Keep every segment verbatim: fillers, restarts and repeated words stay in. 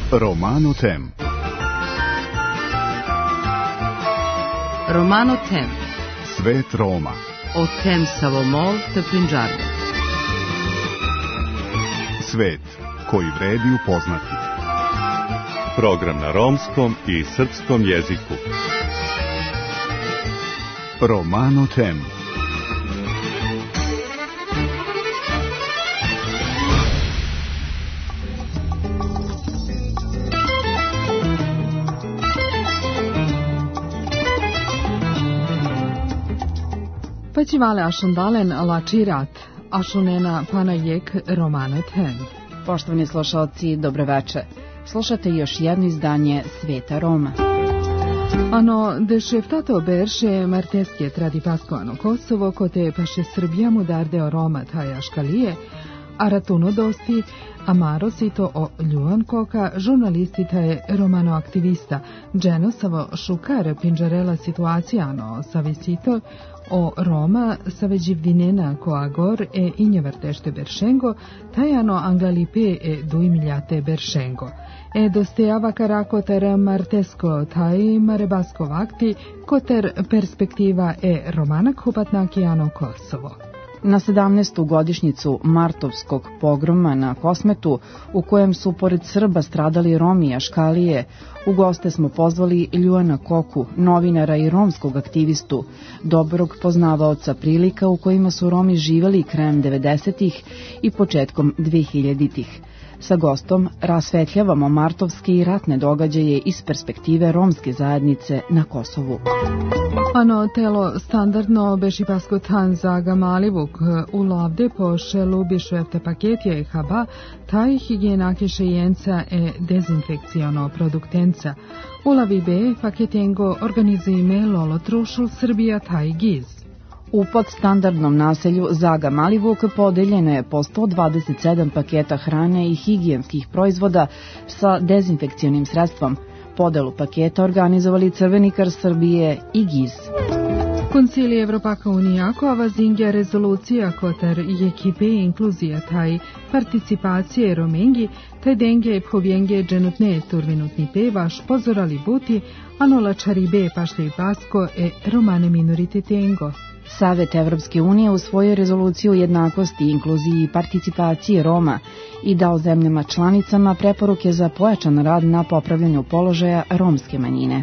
Romano Tem. Romano Tem. Svet Roma. O tem Savomol te Punjabi. Svet koji vredi upoznati. Program na romskom i srpskom jeziku. Romano Tem. Paćivale ašundalen lačirat, ašunena panajek Romano Tem. Poštovani slušalci, dobroveče. Slušate još jedno izdanje Sveta Roma. Ano, dešeftato berše marteske tradipaskoano Kosovo, kote paše Srbija mudardeo Roma taja škalije, a ratuno dosti, amarosito o Ljuan Koka, žurnalistita je romano aktivista, dženosavo šukar pinđarela situacijano savisito, o Roma saveđivdinena koagor e injevrtešte beršengo, tajano anglalipe e duimiljate beršengo. E dostejava karakoter martesko taj marebasko vakti, koter perspektiva e romanak hupatnakijano Kosovo. Na sedamnaestu godišnjicu martovskog pogroma na Kosmetu, u kojem su pored Srba stradali Romi i Škalije, u goste smo pozvali Ljuana Koku, novinara i romskog aktivistu, dobrog poznavaoca prilika u kojima su Romi živjeli krajem devedesetih i početkom dvehiljaditih. Sa gostom rasvetljavamo martovske i ratne događaje iz perspektive romske zajednice na Kosovu. Ano, telo standardno bešipasko tan zaga malivuk u lavde po šelu bišvete paketje haba, taj higijenake šejenca e dezinfekciono produktenca. U lavi be paketengo organizime lolo trušul Srbija taj giz. U podstandardnom naselju Zaga Malivuk podeljeno je po sto dvadeset sedam paketa hrane i higijenskih proizvoda sa dezinfekcionim sredstvom. Podelu paketa organizovali Crveni krst Srbije i giz. Koncilij Evropaka unijako avazingja rezolucija kotar i ekipe inkluzija taj participacije romengi, taj denge povjenge dženutne turvinutni pevaš pozorali buti, anola čaribe pašte i pasko e romane minoritetengo. Savet Evropske unije usvojio rezoluciju jednakosti, inkluziji i participacije Roma i dao zemljama članicama preporuke za pojačan rad na popravljanju položaja romske manjine.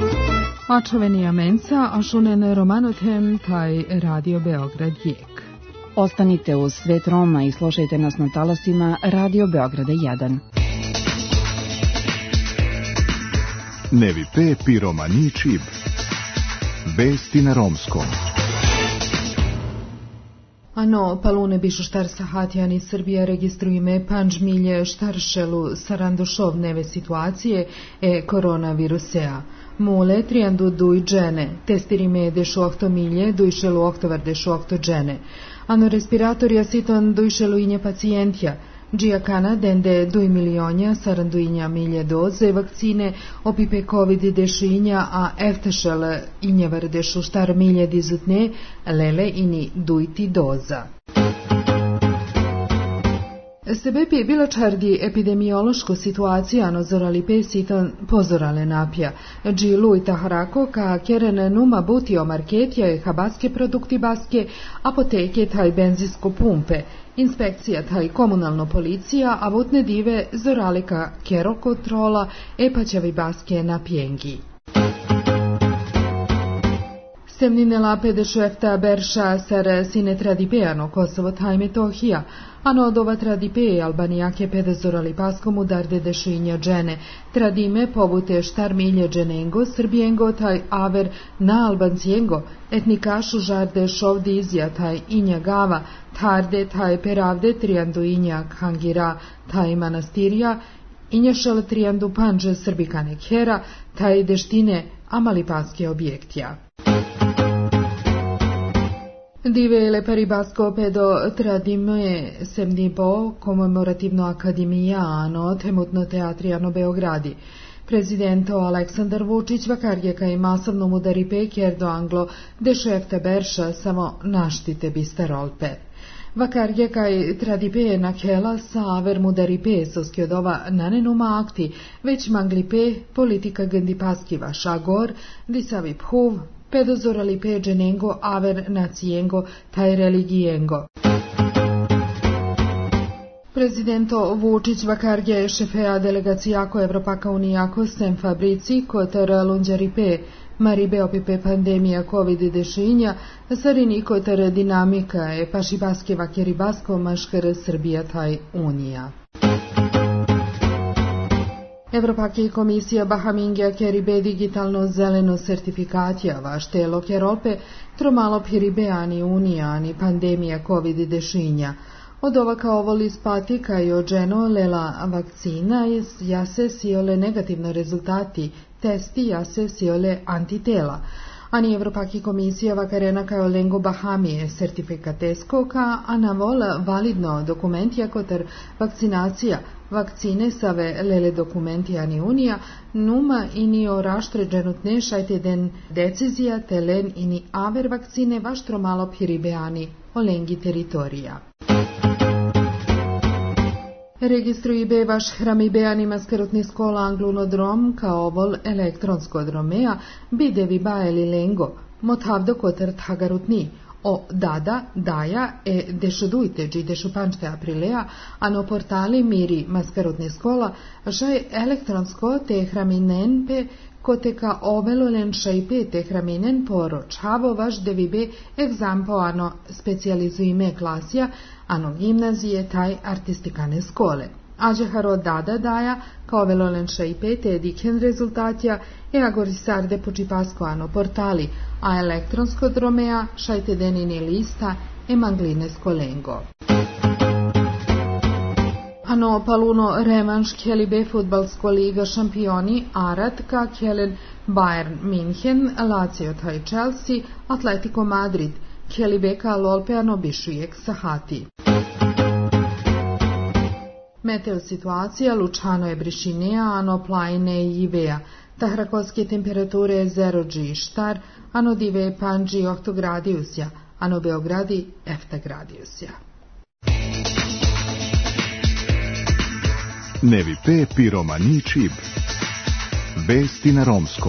Ačovenija mensa, ašunen Romano Tem, taj Radio Beograd jek. Ostanite uz Svet Roma i slušajte nas na talasima Radio Beograda jedan. Nevi pe pi romani čib. Vesti na romskom. Ano, palune bišu štar sahatjani Srbija registrujeme panč milje štaršelu sarandošov neve situacije e koronavirusea. Mule trijandu duj džene, testirime dešu ohto milje, dujšelu ohtovar dešu ohto džene. Ano respiratorija siton dujšelu inje pacijentja. Džijakana dende duj milionja saranduinja milje doze vakcine opipe covid dešinja a eftešel injevar dešu štar milje dizutne lele ini dujti doza. Sebepi bila čardi epidemiološko situacija nozorali pesiton pozorale napja. Džilu i taharako ka keren numa butio marketja i habaske produkti baske, apoteke taj benzinsko pumpe, inspekcija taj komunalno policija, a vutne dive zorali ka kero kontrola e paćavi baske na pjengi. Semnine lape de šefta berša sar sine tradipeano Kosovo taj Metohija, ano od ova tradipe albanijake pedezorali paskom udarde dešinja džene, tradime povute štar milje dženengo, srbijengo taj aver na albancijengo, etnikašu žarde šovdi izja taj inja gava, tarde taj peravde trijandu inja kangira taj manastirija, injašal trijandu panđe srbikane kera, taj deštine amalipaske objektija. Divele paribasko pedo tradime semnibo komemorativno akademija ano temutno teatrijano Beogradi. Prezidento Aleksandar Vučić vakarjeka i masovno mudari pekjer do anglo de šefte berša samo naštite bisterolpe. Vakarge kaj tradipe nakela sa vermudaripe soskiodova nanenuma akti, već manglipe politika gendipaskiva šagor, disavi phuv, pedozoralipe dženengo aver nacijengo taj religijengo. Prezidento Vučić Vakarge šefea delegacijako Evropaka unijako sem fabrici kotar lunđaripe maribe opipe pandemija covid dešinja, sarini kotar dinamika e pašibaske vakeribasko maškar Srbija taj unija. Evropaki komisija Bahamingja keribe digitalno zeleno sertifikatija vašte lokerope tromalo piribeani unijani pandemija covid dešinja. Od ova kao voli spatika i ođeno lela vakcina jase siole negativno rezultati testi jase siole antitela. Ani Evropaki komisija vakarena kao lengo Bahamije sertifikatesko ka anavol validno dokumentija kotar vakcinacija vakcine save lele dokumenti ani unija numa ini o raštređenutne šajte den decizija te len ini aver vakcine vaštro malo piribeani o lengi teritorija. Registruji be vaš hramibeani maskarotni skola anglunodrom kao ovol elektronsko dromea bidevi baeli lengo, mothavdo kotar thagarutni, o dada, daja e dešudujte dži dešupančte aprilea, ano portali miri maskarotni skola, žaj elektronsko te hraminen pe koteka ovelolen šajpe te hraminen poro čavo vaš devibe egzampo ano specializuime klasija, ano gimnazije taj artistikane skole. Ađeharo dada daja, kao velolen šajpe te diken rezultatja, e agorisarde počipasko ano portali, a elektronsko dromea šajte denini lista e mangline skolengo. Ano paluno revanš kjelibe futbalsko liga šampioni Arat ka kjelen Bayern München, Lazio taj Chelsea, Atletico Madrid, kjelibe ka lolpeano bišujek sahati. Meteo situacija Lučano je brišinea, ano plajne i Ivea. Tahrakolske temperature zero dži štar, ano dive panđi ohto gradijusja, ano Beogradi efta gradijusja. Nevi pe piromani čib. Vesti na romskom.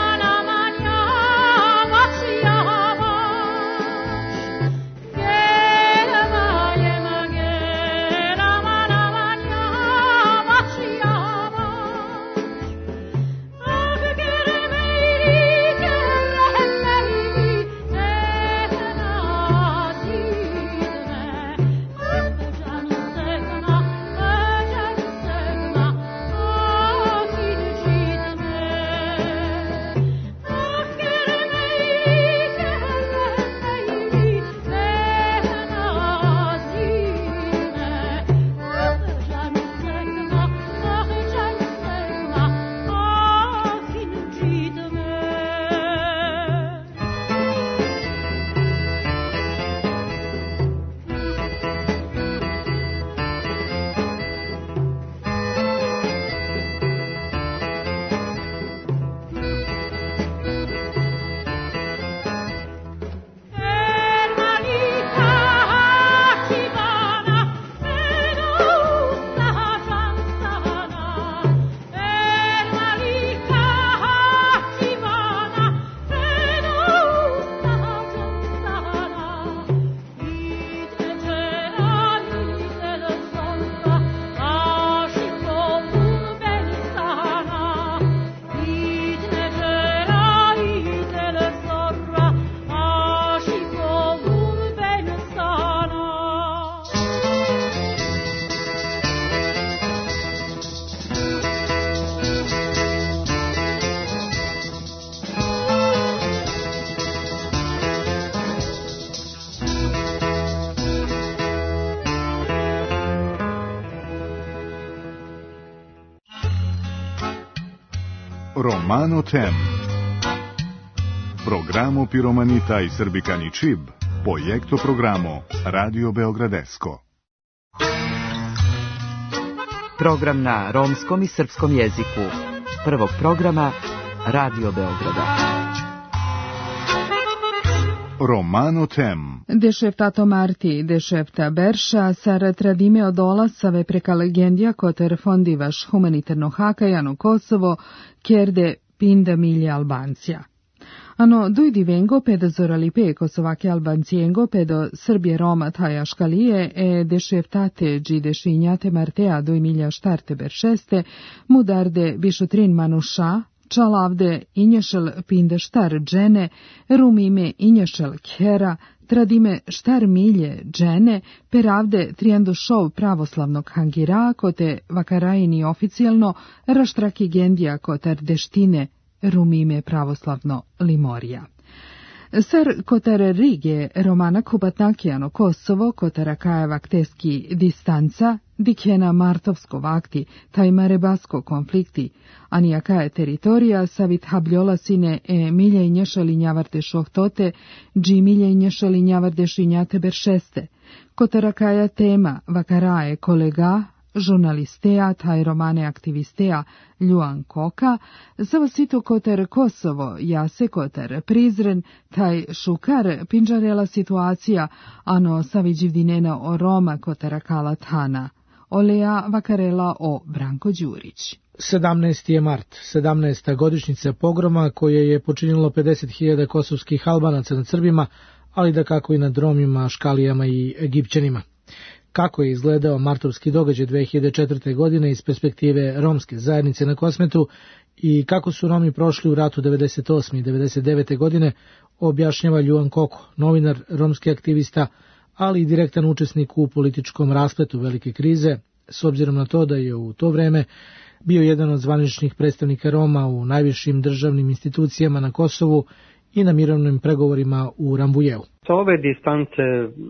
Yeah. Romano Tem. Programo Piromanita i Srbikani Čib, projekto programo Radio Beogradesko. Program na romskom i srpskom jeziku. Prvog programa Radio Beograda. Romano Tem. Dešeftato Marti, dešefta Berša, sar tradime odola save preka legendija koter fondivaš humanitarno hakajano Kosovo, kjerde pinda milje Albancija. Ano dujdi vengo pedo zoralipe kosovake Albancijengo pedo Srbije Roma taja škalije e dešeftate dži dešinjate martea duj milja štarte beršeste, mudarde bišutrin manuša, čalavde inješel pinda štar džene, rumime inješel kjera, tradime štar milje džene, peravde trijandošov pravoslavnog hangira, kote vakarajini oficijalno, raštraki gendija kotar deštine, rumime pravoslavno limorija. Sar kotar Rige Romana Kubatnakijano Kosovo, kotara kajevak teski distanca, dikjena martovsko vakti, taj marebasko konflikti, anijaka je teritorija savit habljola sine e milje i nješali njavarde šohtote, dži milje i nješali njavarde šinjate beršeste, kotara kaja tema vakaraje kolega, žurnalistea, taj romane aktivistea Ljuan Koka, zavosito kotar Kosovo, jase kotar Prizren, taj šukar pinđarela situacija, ano saviđivdinena o Roma kotara Kala Tana, oleja vakarela o Branko Đurić. sedamnaesti je mart, sedamnaesta godišnjica pogroma koje je počinilo pedeset hiljada kosovskih Albanaca nad Srbima, ali da kako i nad Romima, Škalijama i Egipćanima. Kako je izgledao martovski događaj dve hiljade četvrte. godine iz perspektive romske zajednice na Kosmetu i kako su Romi prošli u ratu devedeset osme. i devedeset devete. godine, objašnjava Ljuan Koko, novinar, romski aktivista, ali i direktan učesnik u političkom raspletu velike krize, s obzirom na to da je u to vreme bio jedan od zvaničnih predstavnika Roma u najvišim državnim institucijama na Kosovu i na mirovnim pregovorima u Rambujeu. Sa ove distance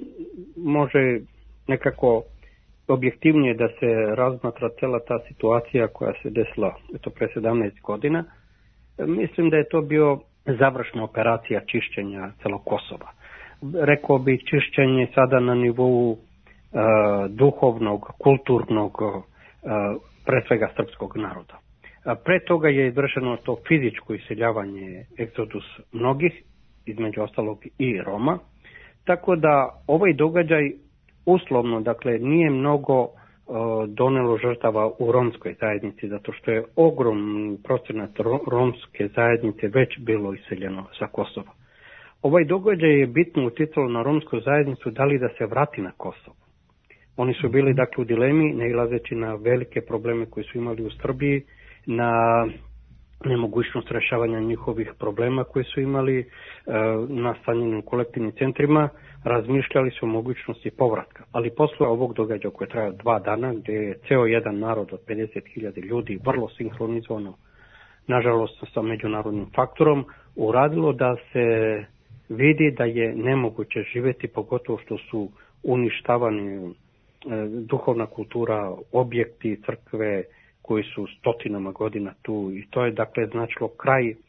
može nekako objektivnije da se razmatra cela ta situacija koja se desila eto, pre sedamnaest godina. Mislim da je to bio završna operacija čišćenja celog Kosova. Rekao bi čišćenje sada na nivou uh, duhovnog, kulturnog, uh, pre svega srpskog naroda. A pre toga je izvršeno to fizičko iseljavanje, egzodus mnogih, između ostalog i Roma, tako da ovaj događaj uslovno, dakle, nije mnogo uh, donelo žrtava u romskoj zajednici, zato što je ogromni procenat ro- romske zajednice već bilo iseljeno sa Kosova. Ovaj događaj je bitno uticalo na romsku zajednicu da li da se vrati na Kosovo. Oni su bili, dakle, u dilemi, nailazeći na velike probleme koje su imali u Srbiji, na nemogućnost rešavanja njihovih problema koje su imali uh, na stanjenim kolektivnim centrima, razmišljali su o mogućnosti povratka. Ali posle ovog događaja koje traja dva dana, gdje je ceo jedan narod od pedeset hiljada ljudi vrlo sinhronizovano, nažalost sa međunarodnim faktorom, uradilo da se vidi da je nemoguće živjeti, pogotovo što su uništavani e, duhovna kultura, objekti, crkve koji su stotinama godina tu, i to je, dakle, značilo kraj e,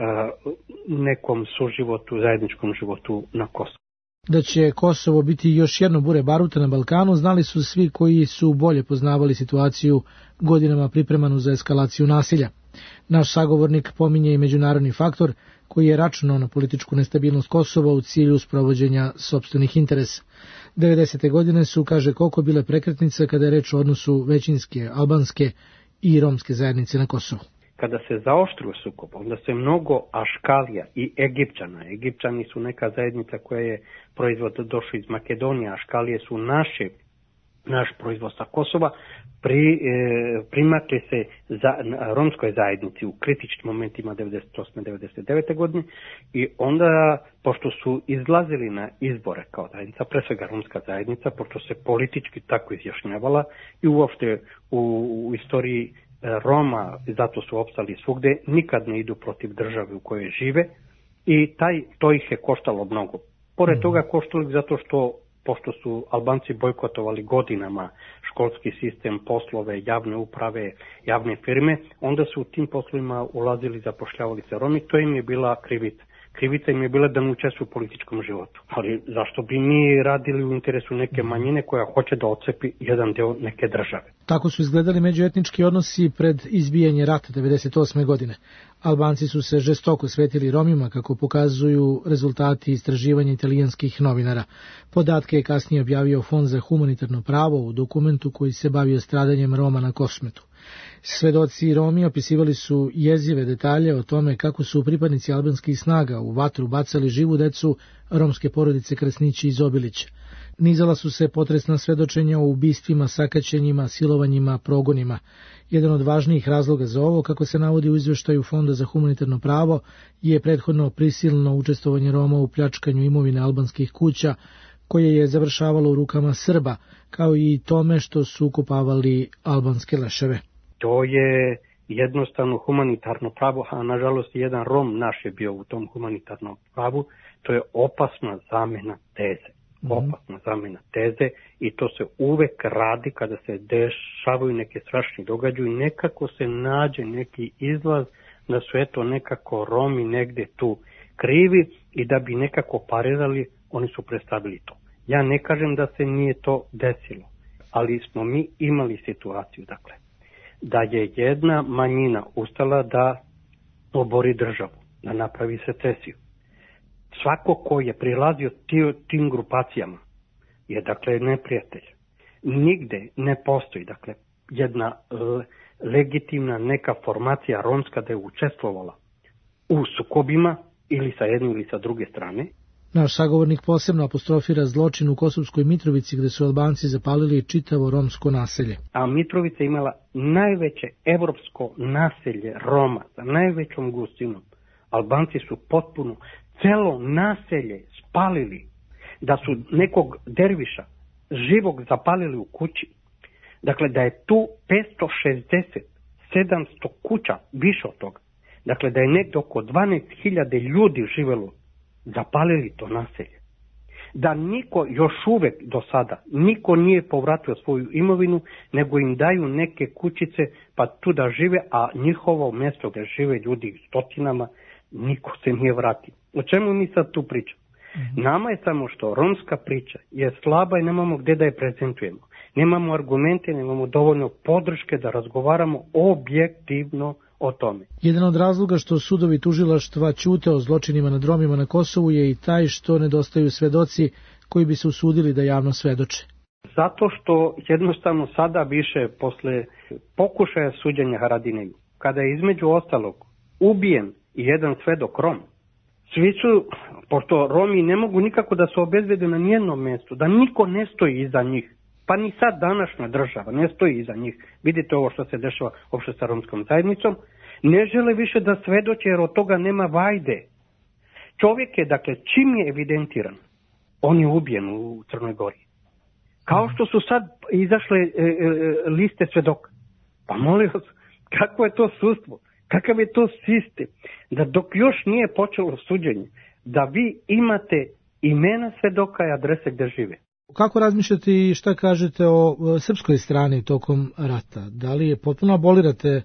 nekom suživotu, zajedničkom životu na Kosovu. Da će Kosovo biti još jedno bure baruta na Balkanu, znali su svi koji su bolje poznavali situaciju godinama pripremanu za eskalaciju nasilja. Naš sagovornik pominje i međunarodni faktor koji je računao na političku nestabilnost Kosova u cilju sprovođenja sopstvenih interesa. devedesete. godine su, kaže Koko, bile prekretnice kada je reč o odnosu većinske, albanske i romske zajednice na Kosovu. Kada se zaoštrio sukob, onda se mnogo Aškalija i Egipćana, Egipćani su neka zajednica koja je proizvod došao iz Makedonije, Aškalije su naše, naš proizvod sa Kosova, pri, e, primakli se za romskoj zajednici u kritičnim momentima devedeset osme. devedeset devete. godine i onda, pošto su izlazili na izbore kao zajednica, pre svega romska zajednica, pošto se politički tako izjašnjavala i uopšte u, u istoriji Roma, zato su opstali svugde, nikad ne idu protiv države u kojoj žive i taj, to ih je koštalo mnogo. Pored toga koštalo ih zato što pošto su Albanci bojkotovali godinama školski sistem, poslove, javne uprave, javne firme, onda su u tim poslovima ulazili, zapošljavali se Romi, to im je bila krivica. Krivica im je bila da ne učestvuju u političkom životu. Ali zašto bi mi radili u interesu neke manjine koja hoće da odcepi jedan deo neke države? Tako su izgledali međuetnički odnosi pred izbijanje rata devedeset osme godine. Albanci su se žestoko svetili Romima, kako pokazuju rezultati istraživanja italijanskih novinara. Podatke je kasnije objavio Fond za humanitarno pravo u dokumentu koji se bavio stradanjem Roma na Kosmetu. Svedoci Romi opisivali su jezive detalje o tome kako su pripadnici albanskih snaga u vatru bacali živu decu romske porodice Kresnići iz Obilića. Nizala su se potresna svedočenja o ubistvima, sakaćenjima, silovanjima, progonima. Jedan od važnijih razloga za ovo, kako se navodi u izveštaju Fonda za humanitarno pravo, je prethodno prisilno učestvovanje Roma u pljačkanju imovine albanskih kuća, koje je završavalo u rukama Srba, kao i tome što su ukopavali albanske leševe. To je jednostavno humanitarno pravo, a nažalost jedan Rom naš je bio u tom humanitarnom pravu. To je opasna zamena teze. Opasna zamena teze i to se uvek radi kada se dešavaju neke strašni događaji i nekako se nađe neki izlaz da su eto nekako Romi negde tu krivi i da bi nekako parirali, oni su predstavili to. Ja ne kažem da se nije to desilo, ali smo mi imali situaciju, dakle, da je jedna manjina ustala da obori državu, da napravi secesiju. Svako ko je prilazio tim grupacijama je, dakle, neprijatelj. Nigde ne postoji, dakle, jedna legitimna neka formacija romska da je učestvovala u sukobima ili sa jedne ili sa druge strane. Naš sagovornik posebno apostrofira zločin u Kosovskoj Mitrovici, gde su Albanci zapalili čitavo romsko naselje. A Mitrovica imala najveće evropsko naselje Roma sa najvećom gustinom. Albanci su potpuno celo naselje spalili, da su nekog derviša živog zapalili u kući. Dakle, da je tu petsto šezdeset do sedamsto kuća, više od toga. Dakle, da je nekdo oko dvanaest hiljada ljudi živelo, zapalili to naselje. Da niko još uvek do sada, niko nije povratio svoju imovinu, nego im daju neke kućice pa tu da žive, a njihovo mjesto gdje žive ljudi stotinama, niko se nije vratio. O čemu mi sad tu pričamo? Mm-hmm. Nama je samo što romska priča je slaba i nemamo gde da je prezentujemo. Nemamo argumente, nemamo dovoljno podrške da razgovaramo objektivno o tome. Jedan od razloga što sudovi tužilaštva ćute o zločinima nad Romima na Kosovu je i taj što nedostaju svedoci koji bi se usudili da javno svedoče. Zato što jednostavno sada više posle pokušaja suđenja Haradinaju, kada je između ostalog ubijen i jedan svedok Rom, svi su, pošto Romi ne mogu nikako da se obezbede na nijednom mjestu, da niko ne stoji iza njih, pa ni sad današnja država ne stoji iza njih. Vidite ovo što se dešava uopšte sa romskom zajednicom, ne žele više da svedoče jer od toga nema vajde. Čovjek je, dakle, čim je evidentiran, on je ubijen u Crnoj Gori. Kao što su sad izašle e, e, liste svedoka. Pa molim vas, kako je to sudstvo? Kakav je to sistem? Da dok još nije počelo suđenje, da vi imate imena svedoka i adrese gdje žive. Kako razmišljate i šta kažete o srpskoj strani tokom rata? Da li je potpuno abolirate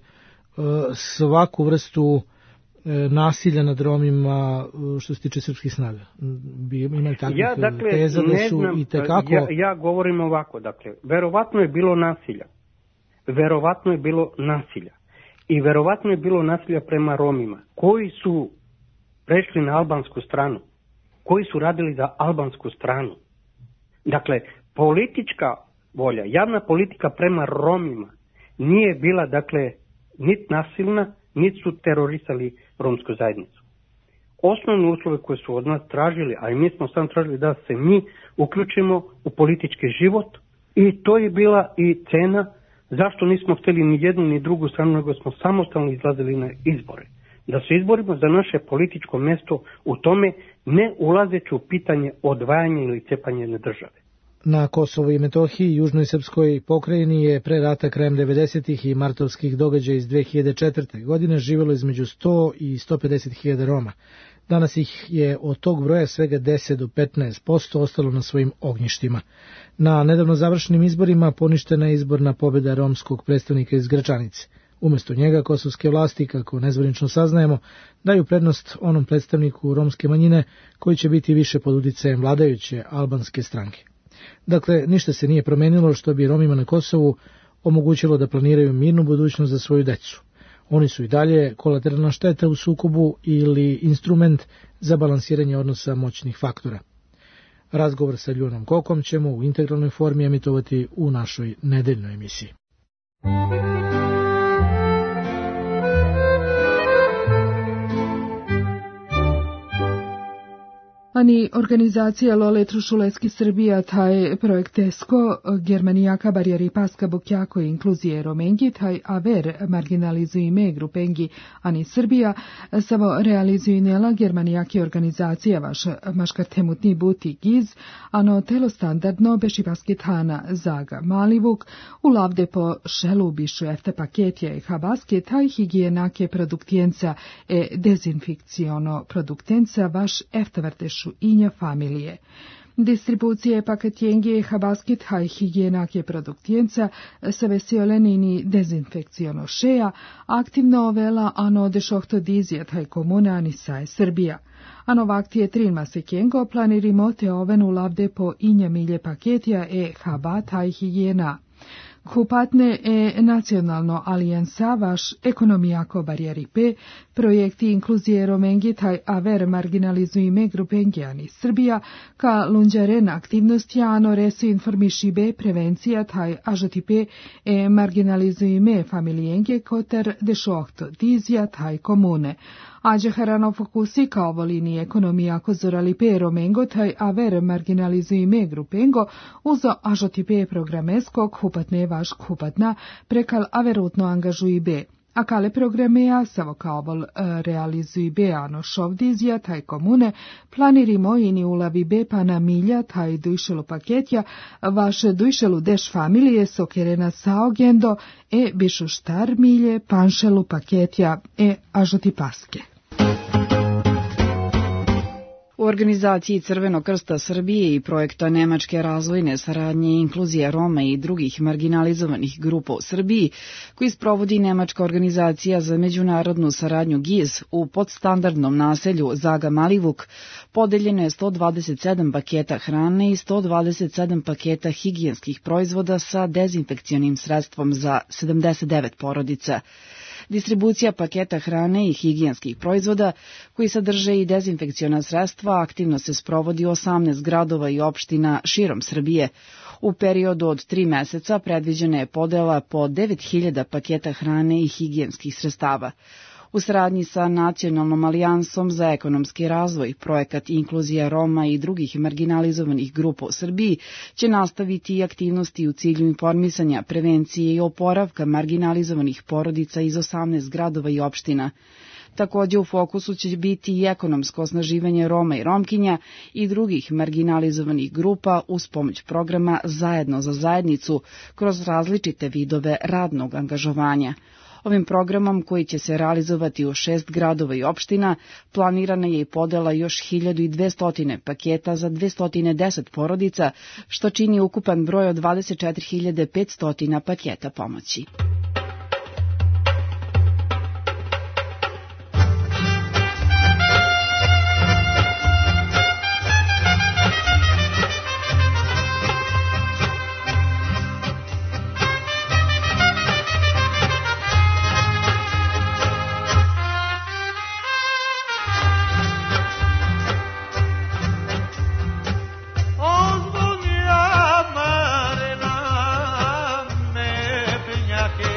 svaku vrstu nasilja nad Romima što se tiče srpskih snaga? Ima takvih ja, dakle, teza da su znam, i tekako... ja, ja govorim ovako, dakle, verovatno je bilo nasilja. Verovatno je bilo nasilja. I verovatno je bilo nasilja prema Romima, koji su prešli na albansku stranu, koji su radili za albansku stranu. Dakle, politička volja, javna politika prema Romima nije bila, dakle, niti nasilna, niti su terorisali romsku zajednicu. Osnovne uslove koje su od nas tražili, a i mi smo sam tražili da se mi uključimo u politički život, i to je bila i cena zašto nismo htjeli ni jednu ni drugu stranu, nego smo samostalno izlazili na izbore. Da se izborimo za naše političko mjesto u tome, ne ulazeći u pitanje odvajanja ili cepanja jedne države. Na Kosovu i Metohiji, južnoj srpskoj pokrajini, je pre rata krajem devedesetih i martovskih događaja iz dve hiljade četvrte. godine živjelo između sto i sto pedeset hiljada Roma. Danas ih je od tog broja svega deset do petnaest posto ostalo na svojim ognjištima. Na nedavno završenim izborima poništena je izborna pobjeda romskog predstavnika iz Gračanice. Umjesto njega kosovske vlasti, kako nezvanično saznajemo, daju prednost onom predstavniku romske manjine koji će biti više pod uticajem vladajuće albanske stranke. Dakle, ništa se nije promenilo što bi Romima na Kosovu omogućilo da planiraju mirnu budućnost za svoju decu. Oni su i dalje kolateralna šteta u sukobu ili instrument za balansiranje odnosa moćnih faktora. Razgovor sa Ljuanom Kokom ćemo u integralnoj formi emitovati u našoj nedeljnoj emisiji. Ani organizacija Lole Trušulecki Srbija, taj projekt ESCO, Germanijaka barijeri paska bokjako inkluzije romengi, taj aver marginalizuju me grupengi, ani Srbija, samo realizuju nela Germanijaki organizacija vaš maškar temutni buti giz, ano telo standardno beši pasketana zaga malivuk, u lavde po šelu bišu efte paketja i habaske, taj higijenake produktijenca e dezinfikciono produktenca vaš efte vrtešu inja familije. Distribucije paketjenje habasket haj higijenake produktijenca sa vesiolenini dezinfekciono šeja, aktivno ovela ano dešohto dizijat haj komuna ani saje Srbija. Ano vaktije trilma se kengo planirimo te ovenu lavde po inja milje paketja e habat haj higijena. Kupatne e nacionalno alijansa vaš ekonomijako barijeri P, projekti inkluzije romengi taj aver marginalizuju me grupengiani Srbija, ka lunđaren aktivnosti ano resu informiši B prevencija taj ažoti P e marginalizuju me familijenge koter dešohto dizija taj komune. Ađe harano fokusi kao volini ekonomija kozorali P romengo taj aver marginalizuju me grupengo uzo ažoti P programeskog hupatne vaš hupatna prekal averutno angažuji B. A kale programeja savo kao vol realizuju B ano šovdizija taj komune planirimo ini ulavi B pa na milja taj dujšelu paketja vaše dujšelu deš familije sokerena saogendo e bišu štar milje panšelu paketja e ažoti paske. U organizaciji Crvenog krsta Srbije i projekta Nemačke razvojne saradnje i inkluzije Roma i drugih marginalizovanih grupa u Srbiji, koji sprovodi Nemačka organizacija za međunarodnu saradnju G I Z u podstandardnom naselju Zaga Malivuk, podeljeno je sto dvadeset sedam paketa hrane i sto dvadeset sedam paketa higijenskih proizvoda sa dezinfekcionim sredstvom za sedamdeset devet porodica. Distribucija paketa hrane i higijenskih proizvoda, koji sadrže i dezinfekciona sredstva, aktivno se sprovodi u osamnaest gradova i opština širom Srbije. U periodu od tri meseca predviđena je podela po devet hiljada paketa hrane i higijenskih sredstava. U saradnji sa Nacionalnom alijansom za ekonomski razvoj, projekat Inkluzija Roma i drugih marginalizovanih grupa u Srbiji će nastaviti i aktivnosti u cilju informisanja, prevencije i oporavka marginalizovanih porodica iz osamnaest gradova i opština. Također u fokusu će biti i ekonomsko osnaživanje Roma i Romkinja i drugih marginalizovanih grupa uz pomoć programa Zajedno za zajednicu kroz različite vidove radnog angažovanja. Ovim programom, koji će se realizovati u šest gradova i opština, planirana je i podela još hiljadu dvesta paketa za dvesta deset porodica, što čini ukupan broj od dvadeset četiri hiljade petsto paketa pomoći. Ozbunja marena me penjake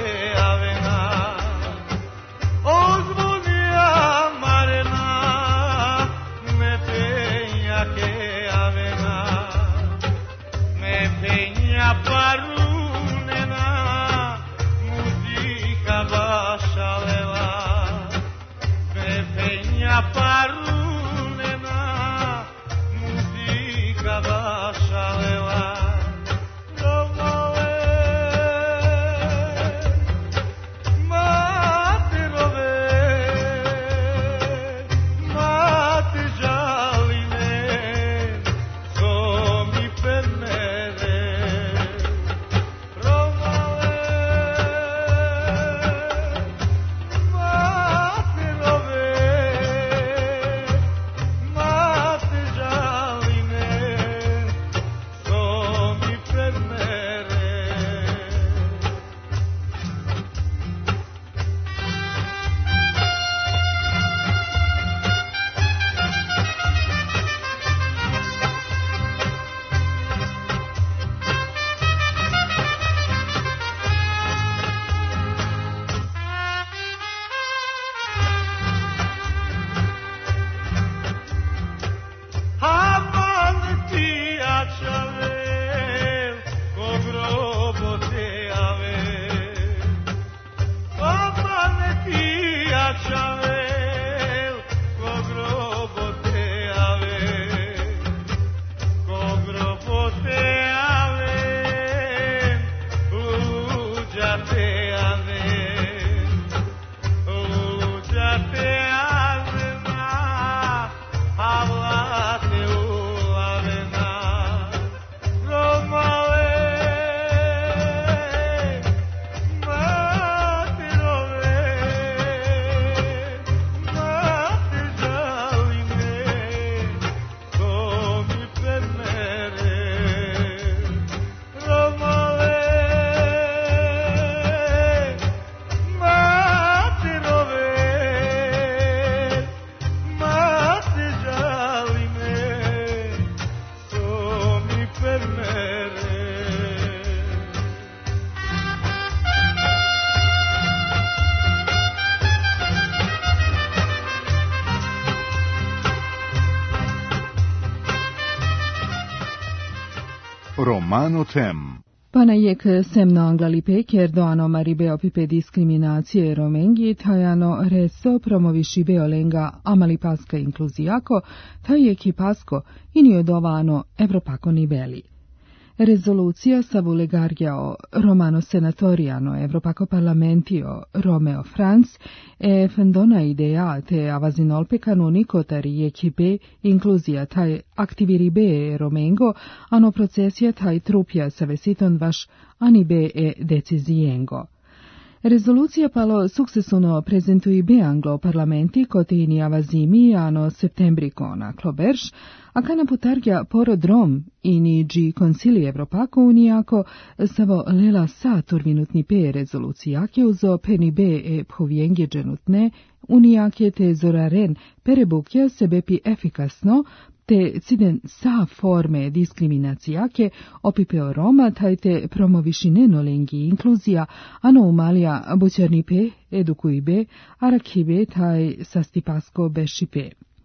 Romano tem. Panaiek semno anglalipe kerdoano maribeo pipe diskriminacije romengi tajano reso promovišibeo lenga amalipaska inkluzijako tajeki pasko iniodovano evropako niveli. Rezolucija savulegarjao Romano senatoriano Evropako parlamentio Romeo Franz e fendona idea te avazinolpe canonico tari ekipe inkluzija taj aktiviribe romengo ano procesija taj trupja savesiton vaš anibe e deciziengo. Rezolucija palo suksesuno prezentui be anglo parlamenti kotini avazimi ano septembri kona kloberš, a kana putargja porodrom ini gi konsili Evropako unijako savo lela sa turvinutni pe rezolucijake uzo peni be e povjengje dženutne unijake te zoraren perebukja sebepi efikasno te ciden sa forme diskriminacijake opipeo Roma tajte promovišineno lengi inkluzija ano umalija bućarnipe edukuibe arakibe taj sastipasko bešipe.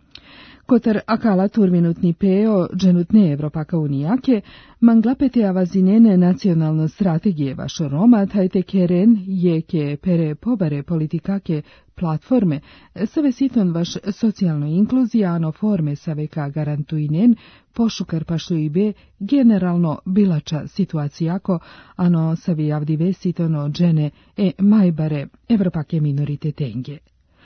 Kotar akala turminutni peo dženutne Evropaka unijake, manglapete avazinene nacionalno strategije vašo Roma, tajte keren jeke pere pobare politikake platforme, save siton vaš socijalno inkluzijano forme saveka garantuinen, pošukar pašluibe generalno bilača situacijako, ano savi avdive sitono džene e majbare Evropake minoritetenge.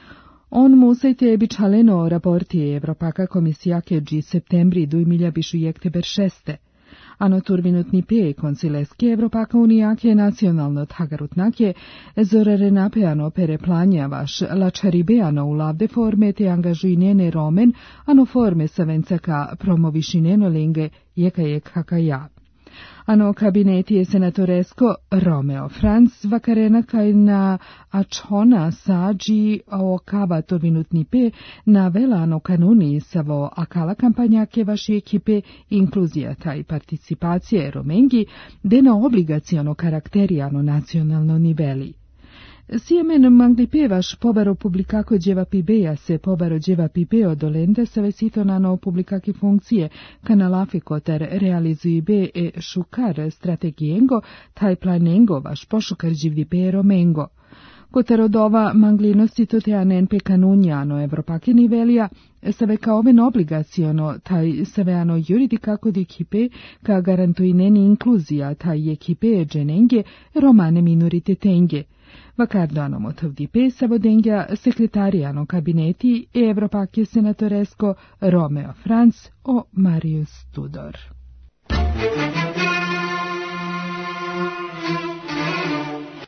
On musajte bičaleno raporti Evropaka komisijake gi septembri dvajset šeste. Ano turvinutni pe konsileske Evropaka unijake nacionalno tagarutnake zorare napeano pere planja vaš lačaribeano u lavde forme te angažujnene romen ano forme savencaka promovišineno lenge jeka jek hakaja. Ano kabineti je senatoresko Romeo Franz vakarena kaj na ačona sađi o kava turvinutni pe na velano kanuni savo akala kampanjake vaši ekipe inkluzija taj participacije romengi de na obligaciono karakterijano nacionalno niveli. Siemen manglipe vaš pobaro publikako djeva pibeja se pobaro djeva pibeo dolende savesitonano publikake funkcije kanalafiko ter realizuibe e šukar strategijengo taj planengo vaš pošukar dživdipe romengo. Kotarodova manglinosti toteanen pe kanunjano Evropake nivelija, save kao oven obligaciono taj saveano juridikako di ekipe ka garantuineni inkluzija taj ekipe dženenge romane minoritetenge. Vakardoano motovdipe savodengja sekretarijano kabineti e Evropake senatoresko Romeo Franz o Marius Tudor.